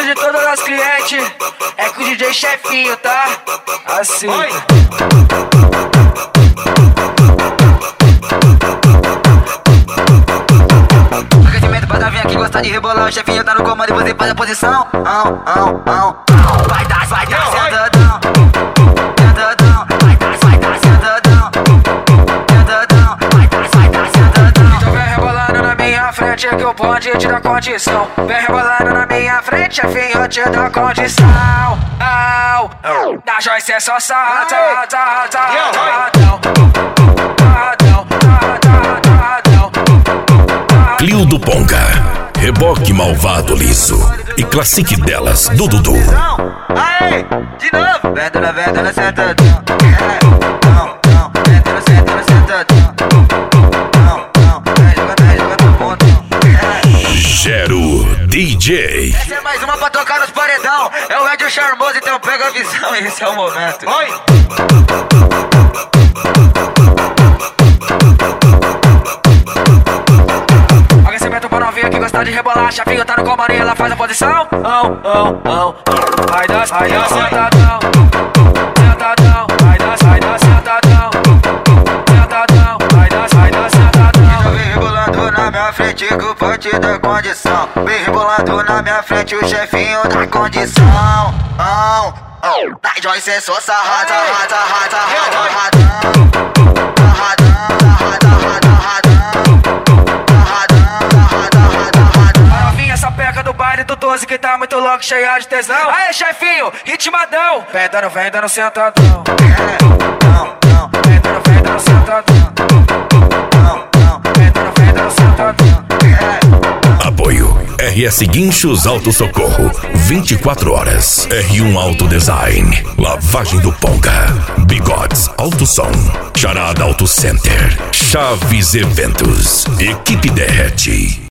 pedido de todos os clientes é com o DJ Chefinho, tá? Assim. Oi. Aquecimento pra vir aqui, gosta de rebolar. O chefinho tá no comando e você faz a posição. Vai dar sentadão. Sentadão. Vai dar sentadão. Sentadão. Vai dar sentadão. Então vem rebolando na minha frente que o bonde te dá condição. Vem rebolando na minha frente, chefinho te dá condição. Da Joyce é só sarradão. Clio do Ponga, reboque malvado liso e classique delas do Dudu. Aê, de novo. Vendo, sentadão. Vendo, sentadão. Joga no pontão. Gero DJ. Essa é mais uma pra tocar nos paredão. É o Ed Charmoso, então pega a visão. Esse é o momento. Oi. Aquecimento pra novinha que gosta de rebolar. Chefinho tá no comando e ela faz a posição. Vai dar sentadão. Sentadão. Vai dar sentadão. Sentadão. Vai dar sentadão. Então vem rebolando na minha frente que o ponte dá condição. Vem rebolando na minha frente o chefinho dá condição. Da Joyce é só sarradão. A novinha sapeca do baile do 12 que tá muito louco, cheia de tesão. Aê, chefinho, ritmadão. Vem dando sentadão. Vem dando sentadão. Vem dando sentadão. Apoio RS Guinchos Auto Socorro, 24 horas. R1 Auto Design, Lavagem do Ponga, Bigodes Auto Som, Charada Auto Center, Chaves Eventos, Equipe Derrete.